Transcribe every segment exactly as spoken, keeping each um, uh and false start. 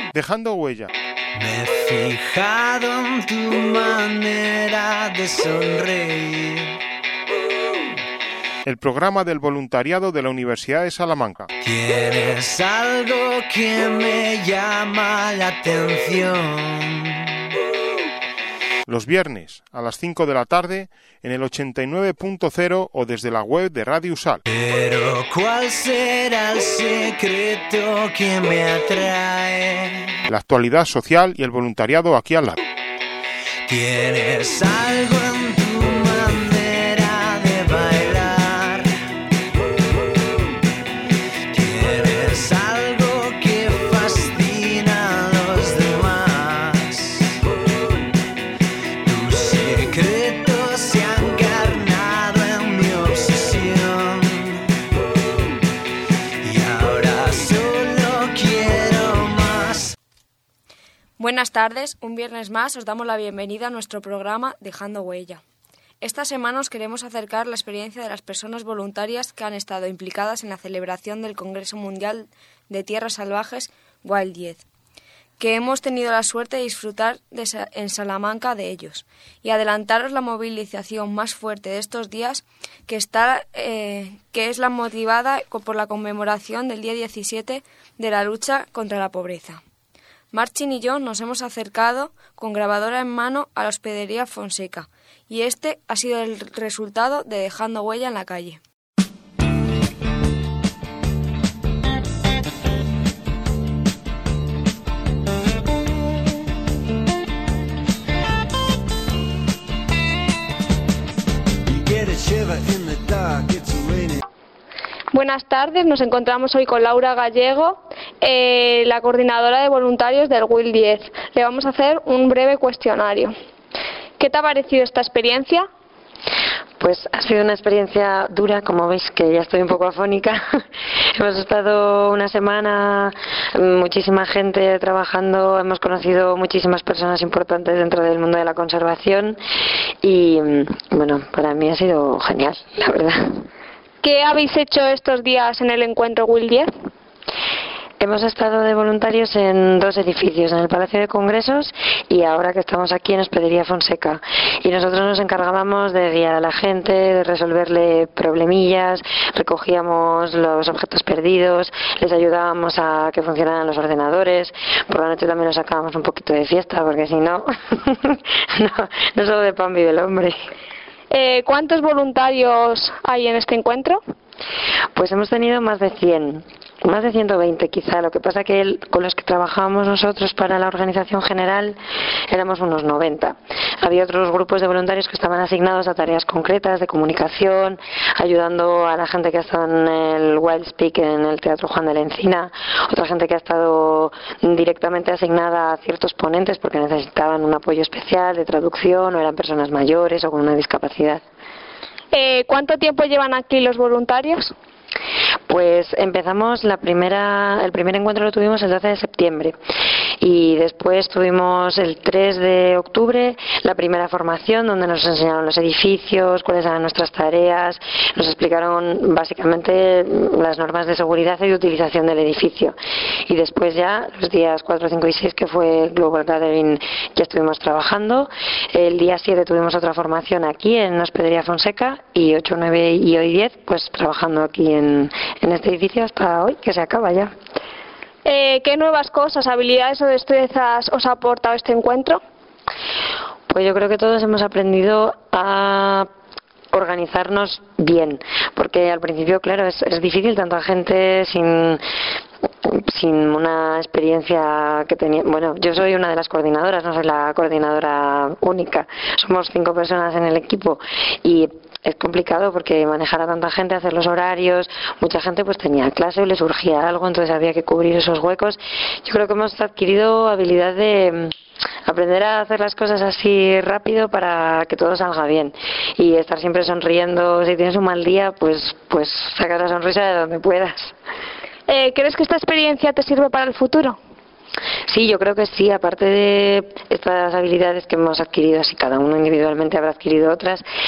Dejando huella. Me he fijado en tu manera de sonreír. El programa del voluntariado de la Universidad de Salamanca. Tienes algo que me llama la atención. Los viernes a las cinco de la tarde en el ochenta y nueve punto cero o desde la web de Radio Usal. Pero ¿cuál será el secreto que me atrae? La actualidad social y el voluntariado aquí al lado. Tienes algo en tu manera de bailar. Tienes algo que fascina a los demás. Tu secreto se ha encarnado en mi obsesión. Y ahora solo quiero más. Buenas tardes, un viernes más os damos la bienvenida a nuestro programa Dejando Huella. Esta semana os queremos acercar la experiencia de las personas voluntarias que han estado implicadas en la celebración del Congreso Mundial de Tierras Salvajes Wild diez, que hemos tenido la suerte de disfrutar de sa- en Salamanca de ellos, y adelantaros la movilización más fuerte de estos días, que, está, eh, que es la motivada por la conmemoración del día diecisiete de la lucha contra la pobreza. Marchin y yo nos hemos acercado con grabadora en mano a la hospedería Fonseca, y este ha sido el resultado de Dejando Huella en la calle. Buenas tardes, nos encontramos hoy con Laura Gallego, eh, la coordinadora de voluntarios del Wild diez. Le vamos a hacer un breve cuestionario. ¿Qué te ha parecido esta experiencia? Pues ha sido una experiencia dura, como veis que ya estoy un poco afónica. Hemos estado una semana, muchísima gente trabajando, hemos conocido muchísimas personas importantes dentro del mundo de la conservación y bueno, para mí ha sido genial, la verdad. ¿Qué habéis hecho estos días en el encuentro Wild diez? Hemos estado de voluntarios en dos edificios, en el Palacio de Congresos y ahora que estamos aquí en Hospedería Fonseca. Y nosotros nos encargábamos de guiar a la gente, de resolverle problemillas, recogíamos los objetos perdidos, les ayudábamos a que funcionaran los ordenadores. Por la noche también nos sacábamos un poquito de fiesta, porque si no, no, no solo de pan vive el hombre. Eh, ¿Cuántos voluntarios hay en este encuentro? Pues hemos tenido más de cien. Más de ciento veinte quizá, lo que pasa que el, con los que trabajábamos nosotros para la organización general éramos unos noventa. Había otros grupos de voluntarios que estaban asignados a tareas concretas de comunicación, ayudando a la gente que ha estado en el Wild Speak en el Teatro Juan de la Encina, otra gente que ha estado directamente asignada a ciertos ponentes porque necesitaban un apoyo especial de traducción o eran personas mayores o con una discapacidad. Eh, ¿Cuánto tiempo llevan aquí los voluntarios? Pues empezamos la primera, el primer encuentro lo tuvimos el doce de septiembre y después tuvimos el tres de octubre la primera formación donde nos enseñaron los edificios, cuáles eran nuestras tareas, nos explicaron básicamente las normas de seguridad y de utilización del edificio y después ya los días cuatro, cinco y seis que fue Global Gathering ya estuvimos trabajando. El día siete tuvimos otra formación aquí en Hospedería Fonseca y ocho, nueve y hoy diez pues trabajando aquí en, en este edificio hasta hoy que se acaba ya. Eh, ¿Qué nuevas cosas, habilidades o destrezas os ha aportado este encuentro? Pues yo creo que todos hemos aprendido a organizarnos bien, porque al principio, claro, es, es difícil, tanta gente sin sin una experiencia que tenía. Bueno, yo soy una de las coordinadoras, no soy la coordinadora única, somos cinco personas en el equipo y es complicado porque manejar a tanta gente, hacer los horarios, mucha gente pues tenía clase o le surgía algo, entonces había que cubrir esos huecos. Yo creo que hemos adquirido habilidad de aprender a hacer las cosas así rápido para que todo salga bien y estar siempre sonriendo. Si tienes un mal día, pues pues sacas la sonrisa de donde puedas. Eh, ¿Crees que esta experiencia te sirve para el futuro? Sí, yo creo que sí, aparte de estas habilidades que hemos adquirido, así cada uno individualmente habrá adquirido otras,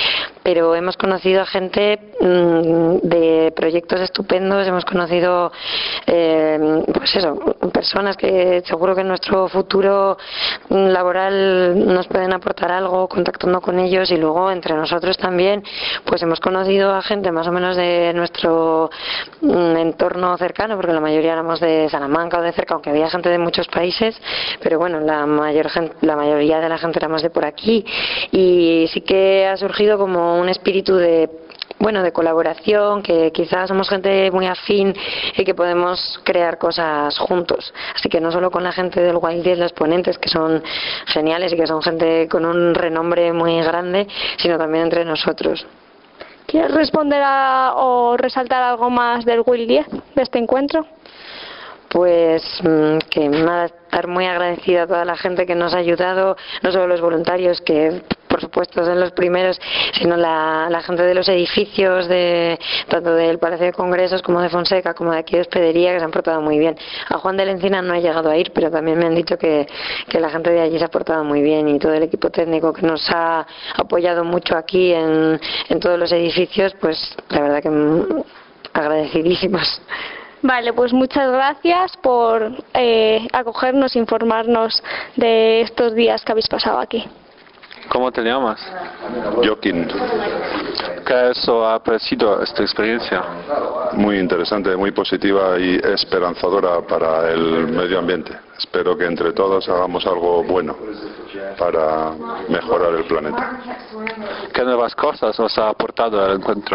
pero hemos conocido a gente mmm, de proyectos estupendos, hemos conocido eh, pues eso, personas que seguro que en nuestro futuro laboral nos pueden aportar algo contactando con ellos, y luego entre nosotros también pues hemos conocido a gente más o menos de nuestro mmm, entorno cercano, porque la mayoría éramos de Salamanca o de cerca, aunque había gente de muchos países, pero bueno, la mayor gente, la mayoría de la gente era más de por aquí, y sí que ha surgido como un espíritu de bueno, de colaboración, que quizás somos gente muy afín y que podemos crear cosas juntos. Así que no solo con la gente del Wild diez, los ponentes, que son geniales y que son gente con un renombre muy grande, sino también entre nosotros. ¿Quieres responder a, o resaltar algo más del Wild diez, de este encuentro? Pues que nada, estar muy agradecida a toda la gente que nos ha ayudado, no solo los voluntarios, que por supuesto son los primeros, sino la, la gente de los edificios, de tanto del Palacio de Congresos como de Fonseca, como de aquí de Hospedería, que se han portado muy bien. A Juan de la Encina no he llegado a ir, pero también me han dicho que, que la gente de allí se ha portado muy bien, y todo el equipo técnico que nos ha apoyado mucho aquí en, en todos los edificios, pues la verdad que agradecidísimos. Vale, pues muchas gracias por eh, acogernos, informarnos de estos días que habéis pasado aquí. ¿Cómo te llamas? Joaquín. ¿Qué eso ha parecido esta experiencia? Muy interesante, muy positiva y esperanzadora para el medio ambiente. Espero que entre todos hagamos algo bueno para mejorar el planeta. ¿Qué nuevas cosas os ha aportado el encuentro?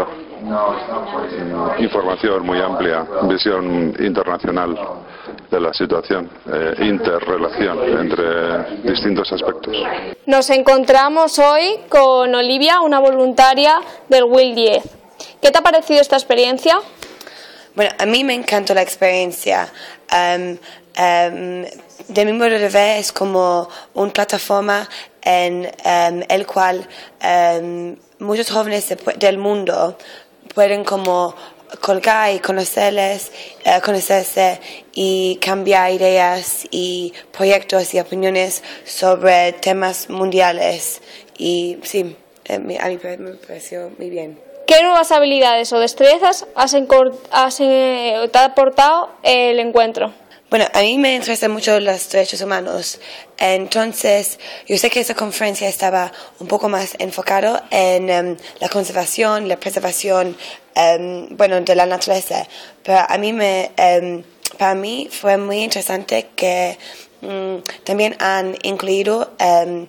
Información muy amplia, visión internacional de la situación, eh, interrelación entre distintos aspectos. Nos encontramos hoy con Olivia, una voluntaria del Wild diez. ¿Qué te ha parecido esta experiencia? Bueno, a mí me encantó la experiencia. Um, um, de mi modo de ver, es como una plataforma en um, el cual um, muchos jóvenes de, del mundo pueden como colgar y conocerles, uh, conocerse y cambiar ideas y proyectos y opiniones sobre temas mundiales. Y sí, a mí me pareció muy bien. ¿Qué nuevas habilidades o destrezas has, has eh, te ha aportado el encuentro? Bueno, a mí me interesan mucho los derechos humanos, entonces yo sé que esa conferencia estaba un poco más enfocado en um, la conservación, la preservación, um, bueno, de la naturaleza, pero a mí me, um, para mí fue muy interesante que um, también han incluido um,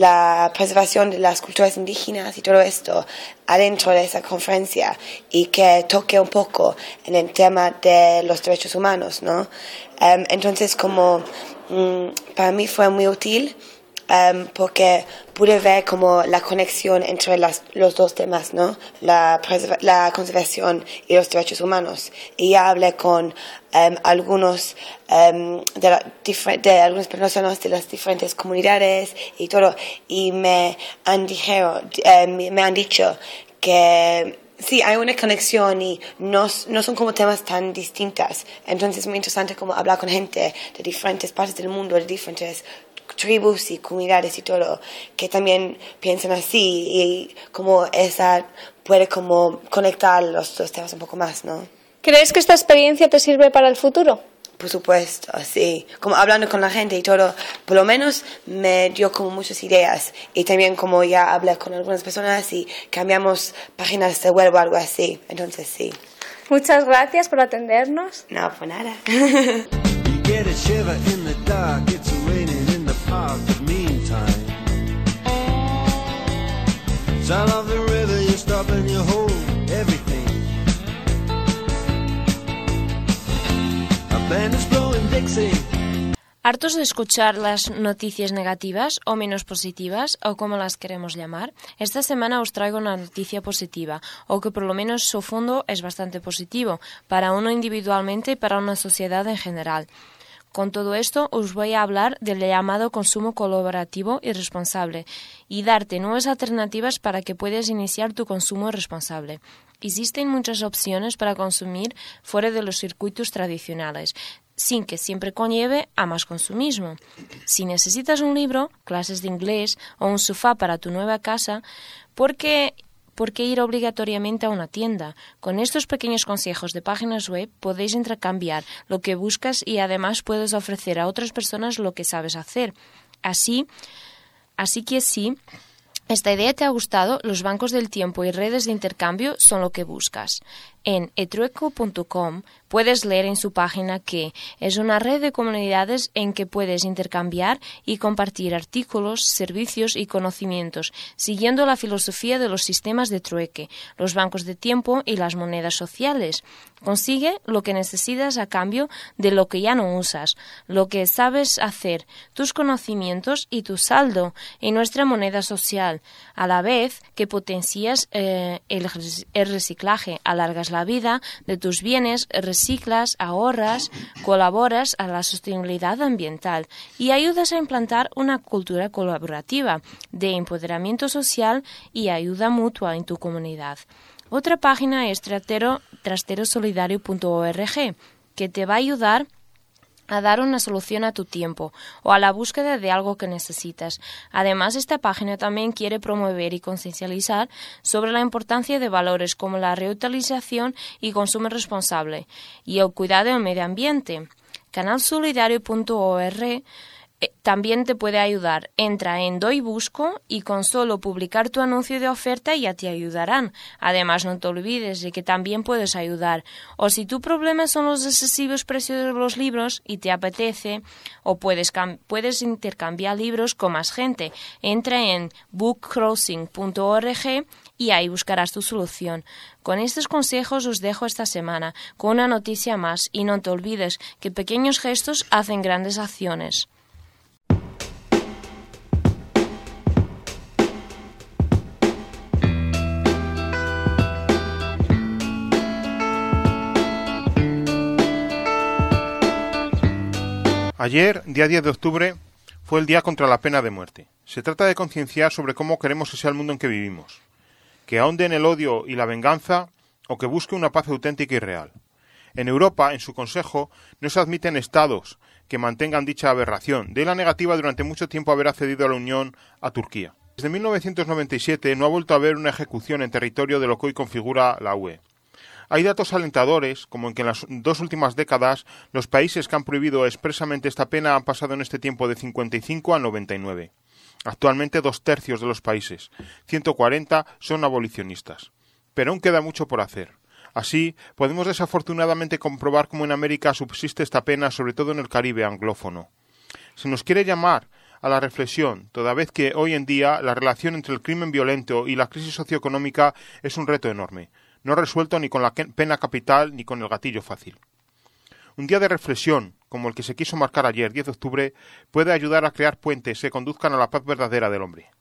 la preservación de las culturas indígenas y todo esto adentro de esa conferencia, y que toque un poco en el tema de los derechos humanos, ¿no? Um, entonces, como um, para mí fue muy útil, um, porque pude ver como la conexión entre las, los dos temas, ¿no? La, la conservación y los derechos humanos. Y ya hablé con um, algunos um, de, la, de algunas personas de las diferentes comunidades y todo, y me han, dijero, um, me han dicho que sí, hay una conexión y no, no son como temas tan distintas. Entonces es muy interesante como hablar con gente de diferentes partes del mundo, de diferentes tribus y comunidades y todo, que también piensan así, y como esa puede como conectar los dos temas un poco más, ¿no? ¿Crees que esta experiencia te sirve para el futuro? Por supuesto, sí. Como hablando con la gente y todo, por lo menos me dio como muchas ideas. Y también como ya hablé con algunas personas y cambiamos páginas de web o algo así. Entonces sí. Muchas gracias por atendernos. No, por nada. ¿Hartos de escuchar las noticias negativas o menos positivas, o como las queremos llamar? Esta semana os traigo una noticia positiva, o que por lo menos su fondo es bastante positivo, para uno individualmente y para una sociedad en general. Con todo esto os voy a hablar del llamado consumo colaborativo y responsable, y darte nuevas alternativas para que puedas iniciar tu consumo responsable. Existen muchas opciones para consumir fuera de los circuitos tradicionales, sin que siempre conlleve a más consumismo. Si necesitas un libro, clases de inglés o un sofá para tu nueva casa, ¿por qué, por qué ir obligatoriamente a una tienda. Con estos pequeños consejos de páginas web podéis intercambiar lo que buscas y además puedes ofrecer a otras personas lo que sabes hacer. Así, así que sí. ¿Esta idea te ha gustado? Los bancos del tiempo y redes de intercambio son lo que buscas. En etrueco punto com puedes leer en su página que es una red de comunidades en que puedes intercambiar y compartir artículos, servicios y conocimientos, siguiendo la filosofía de los sistemas de trueque, los bancos de tiempo y las monedas sociales. Consigue lo que necesitas a cambio de lo que ya no usas, lo que sabes hacer, tus conocimientos y tu saldo en nuestra moneda social, a la vez que potencias eh, el, el reciclaje, alargas la vida de tus bienes, reciclas, ahorras, colaboras a la sostenibilidad ambiental y ayudas a implantar una cultura colaborativa de empoderamiento social y ayuda mutua en tu comunidad. Otra página es trastero, trastero solidario punto org, que te va a ayudar a dar una solución a tu tiempo o a la búsqueda de algo que necesitas. Además, esta página también quiere promover y conciencializar sobre la importancia de valores como la reutilización y consumo responsable y el cuidado del medio ambiente. canal solidario punto org también te puede ayudar. Entra en Doy Busco y con solo publicar tu anuncio de oferta ya te ayudarán. Además, no te olvides de que también puedes ayudar. O si tu problema son los excesivos precios de los libros y te apetece, o puedes, puedes intercambiar libros con más gente. Entra en book crossing punto org y ahí buscarás tu solución. Con estos consejos os dejo esta semana con una noticia más y no te olvides que pequeños gestos hacen grandes acciones. Ayer, día diez de octubre, fue el día contra la pena de muerte. Se trata de concienciar sobre cómo queremos que sea el mundo en que vivimos, que ahonde en el odio y la venganza o que busque una paz auténtica y real. En Europa, en su Consejo, no se admiten estados que mantengan dicha aberración, de la negativa durante mucho tiempo haber accedido a la Unión a Turquía. Desde mil novecientos noventa y siete no ha vuelto a haber una ejecución en territorio de lo que hoy configura la U E. Hay datos alentadores, como en que en las dos últimas décadas los países que han prohibido expresamente esta pena han pasado en este tiempo de cincuenta y cinco a noventa y nueve. Actualmente dos tercios de los países, ciento cuarenta, son abolicionistas. Pero aún queda mucho por hacer. Así, podemos desafortunadamente comprobar cómo en América subsiste esta pena, sobre todo en el Caribe anglófono. Se nos quiere llamar a la reflexión, toda vez que hoy en día la relación entre el crimen violento y la crisis socioeconómica es un reto enorme, no resuelto ni con la pena capital ni con el gatillo fácil. Un día de reflexión, como el que se quiso marcar ayer, diez de octubre, puede ayudar a crear puentes que conduzcan a la paz verdadera del hombre.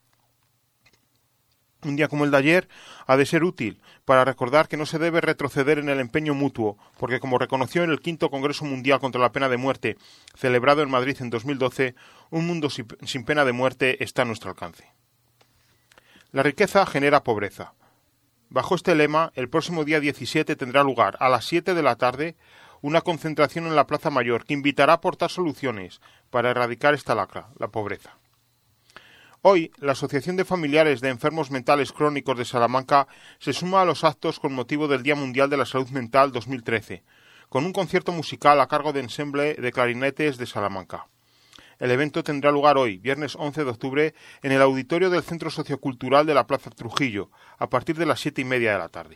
Un día como el de ayer ha de ser útil para recordar que no se debe retroceder en el empeño mutuo, porque como reconoció en el quinto Congreso Mundial contra la Pena de Muerte, celebrado en Madrid en dos mil doce, un mundo sin pena de muerte está a nuestro alcance. La riqueza genera pobreza. Bajo este lema, el próximo día diecisiete tendrá lugar a las siete de la tarde una concentración en la Plaza Mayor que invitará a aportar soluciones para erradicar esta lacra, la pobreza. Hoy, la Asociación de Familiares de Enfermos Mentales Crónicos de Salamanca se suma a los actos con motivo del Día Mundial de la Salud Mental dos mil trece, con un concierto musical a cargo de Ensemble de Clarinetes de Salamanca. El evento tendrá lugar hoy, viernes once de octubre, en el auditorio del Centro Sociocultural de la Plaza Trujillo, a partir de las siete y media de la tarde.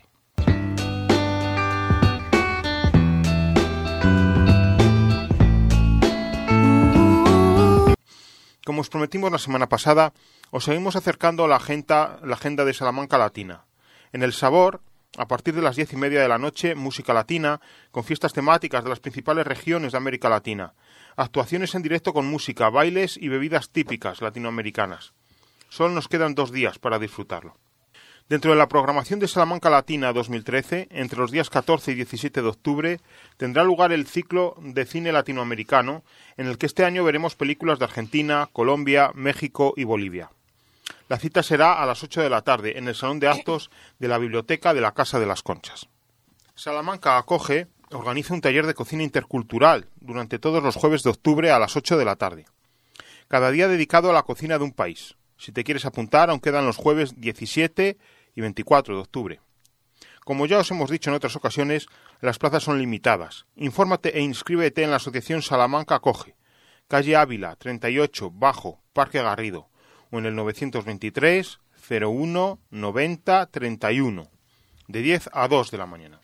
Como os prometimos la semana pasada, os seguimos acercando a la agenda, la agenda de Salamanca Latina. En El Sabor, a partir de las diez y media de la noche, música latina, con fiestas temáticas de las principales regiones de América Latina. Actuaciones en directo con música, bailes y bebidas típicas latinoamericanas. Solo nos quedan dos días para disfrutarlo. Dentro de la programación de Salamanca Latina dos mil trece, entre los días catorce y diecisiete de octubre, tendrá lugar el ciclo de cine latinoamericano, en el que este año veremos películas de Argentina, Colombia, México y Bolivia. La cita será a las ocho de la tarde, en el Salón de Actos de la Biblioteca de la Casa de las Conchas. Salamanca acoge, organiza un taller de cocina intercultural durante todos los jueves de octubre a las ocho de la tarde. Cada día dedicado a la cocina de un país. Si te quieres apuntar, aún quedan los jueves diecisiete y veinticuatro de octubre. Como ya os hemos dicho en otras ocasiones, las plazas son limitadas. Infórmate e inscríbete en la Asociación Salamanca Acoge, calle Ávila, treinta y ocho, Bajo, Parque Garrido, o en el novecientos veintitrés, cero uno, noventa, treinta y uno, de diez a dos de la mañana.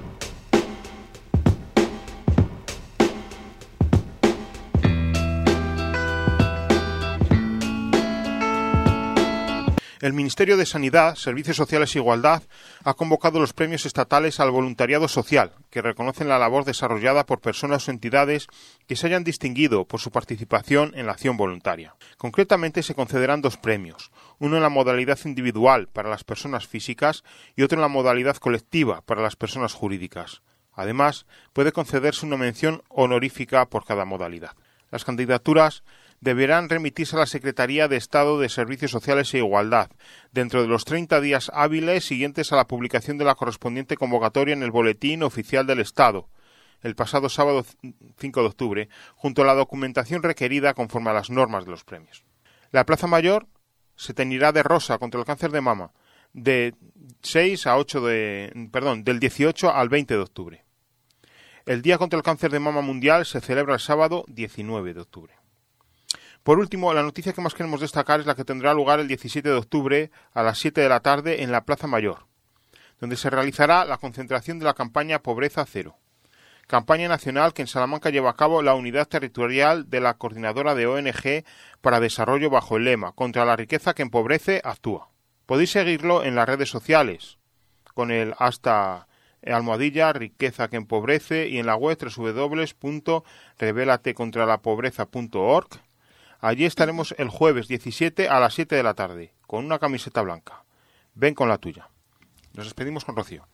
El Ministerio de Sanidad, Servicios Sociales e Igualdad ha convocado los premios estatales al voluntariado social, que reconocen la labor desarrollada por personas o entidades que se hayan distinguido por su participación en la acción voluntaria. Concretamente se concederán dos premios, uno en la modalidad individual para las personas físicas y otro en la modalidad colectiva para las personas jurídicas. Además, puede concederse una mención honorífica por cada modalidad. Las candidaturas deberán remitirse a la Secretaría de Estado de Servicios Sociales e Igualdad dentro de los treinta días hábiles siguientes a la publicación de la correspondiente convocatoria en el Boletín Oficial del Estado, el pasado sábado cinco de octubre, junto a la documentación requerida conforme a las normas de los premios. La Plaza Mayor se teñirá de rosa contra el cáncer de mama de seis a ocho de, perdón, del dieciocho al veinte de octubre. El Día contra el Cáncer de Mama Mundial se celebra el sábado diecinueve de octubre. Por último, la noticia que más queremos destacar es la que tendrá lugar el diecisiete de octubre a las siete de la tarde en la Plaza Mayor, donde se realizará la concentración de la campaña Pobreza Cero, campaña nacional que en Salamanca lleva a cabo la unidad territorial de la Coordinadora de O N G para Desarrollo bajo el lema Contra la riqueza que empobrece, actúa. Podéis seguirlo en las redes sociales con el hasta almohadilla riqueza que empobrece y en la web doble u doble u doble u punto rebélate contra la pobreza punto org. Allí estaremos el jueves diecisiete a las siete de la tarde, con una camiseta blanca. Ven con la tuya. Nos despedimos con Rocío.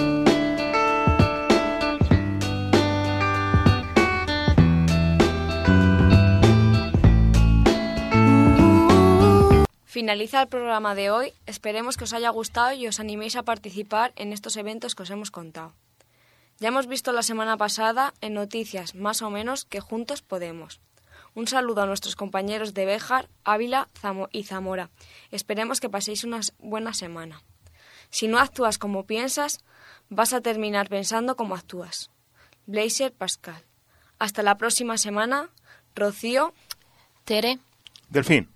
Finaliza el programa de hoy. Esperemos que os haya gustado y os animéis a participar en estos eventos que os hemos contado. Ya hemos visto la semana pasada en Noticias Más o Menos que juntos podemos. Un saludo a nuestros compañeros de Béjar, Ávila y Zamora. Esperemos que paséis una buena semana. Si no actúas como piensas, vas a terminar pensando como actúas. Blaise Pascal. Hasta la próxima semana. Rocío. Tere. Delfín.